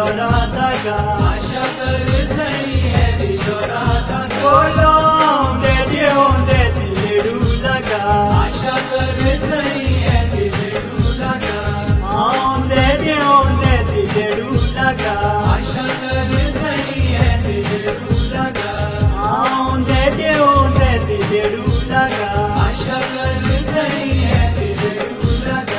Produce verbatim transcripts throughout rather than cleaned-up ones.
दिलोरा दागा आशा कर जणी है दिलोरा दागा बोलो दे दियो दे दिलेडू लगा आशा कर जणी है दिलेडू लगा हाँ दे दियो दे दिलेडू लगा आशा कर जणी है दिलेडू लगा हाँ दे दियो दे दिलेडू लगा आशा कर जणी है दिलेडू लगा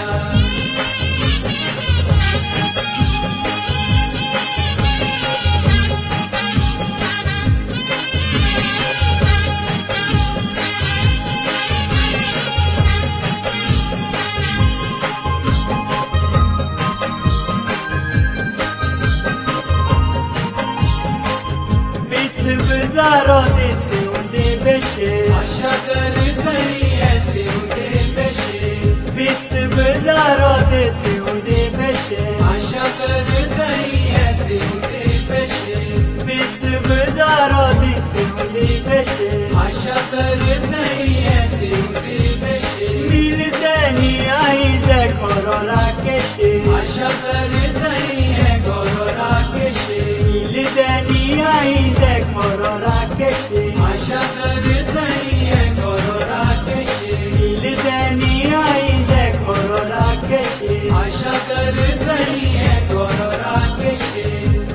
Bizarro desse onde beşe आशा कर जणी ऐसे उठे पेशे Bit bizarro desse onde beşe आशा कर जणी ऐसे उठे पेशे Bit bizarro desse onde beşe आशा कर जणी ऐसे उठे पेशे Milite ni ai de korora keşe आशा कर जणी है गौरव केशे Milite ni ai de korora keşe आशा कर जणी है गौरव केशे Milite ni ai de korora keşe आशा कर जणी है गौरव केशे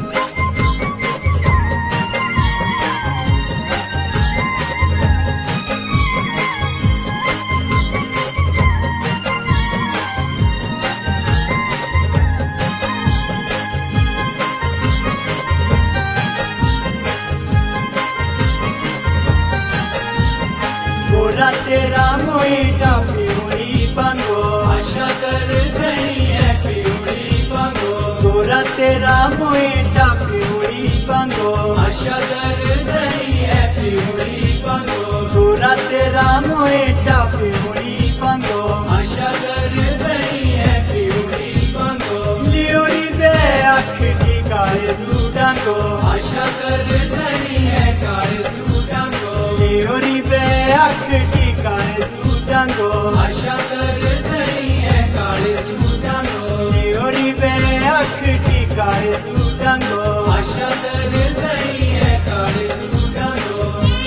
Gora tera moita piuri bango आशा कर जणी है पिवळी पांगो Gora tera moita piuri bango आशा कर जणी है पिवळी पांगो Gora tera moita piuri bango आशा कर जणी है पिवळी पांगो Liori de akhti kare zudango आशा कर जणी है काळ सुडांगो Liori de akhti kare zudango आशा कर जणी है काळ सुडांगो Liori de akhti kare zudango आशा कर जणी है काळ सुडांगो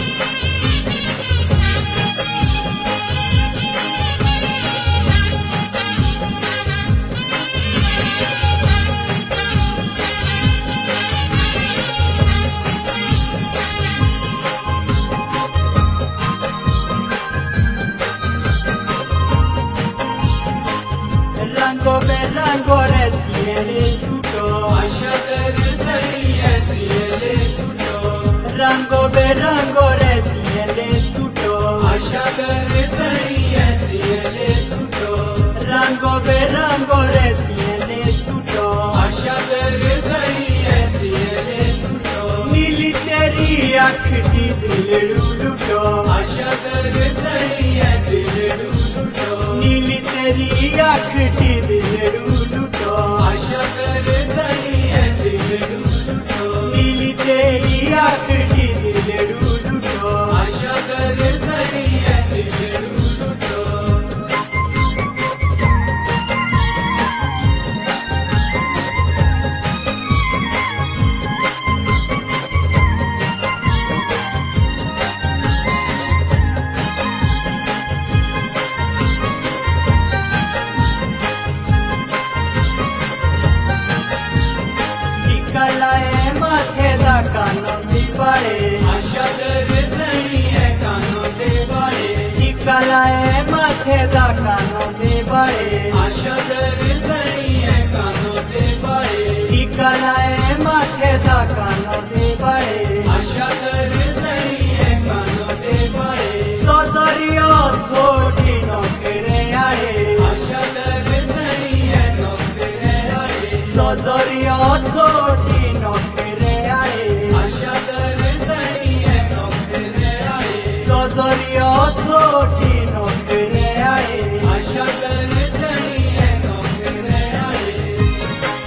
Rango be rango resiele suto आशा कर जणी ऐसी ले सुटो Rango be rango resiele suto आशा कर जणी ऐसी ले सुटो Rango be rango resiele suto आशा कर जणी ऐसी ले सुटो Military akhti diledu luto आशा कर जणी है दिल लुटो Military akhti diledu luto आशा कर जणी है दिल लुटो Military akhti diledu luto आशा कर जणी है दिल लुटो Nikalae mathe da kano dibale आशा कर जणी है कानों दे बाळे Nikalae mathe da kano dibale आशा कर जणी है कानों दे बाळे Nikalae mathe da kano dibale आशा कर जणी है कानों दे बाळे Totorio thodi nokere ale आशा कर जणी है नोकरे आळे Totorio thodi nokere ale आशा कर जणी है नोकरे आळे Totorio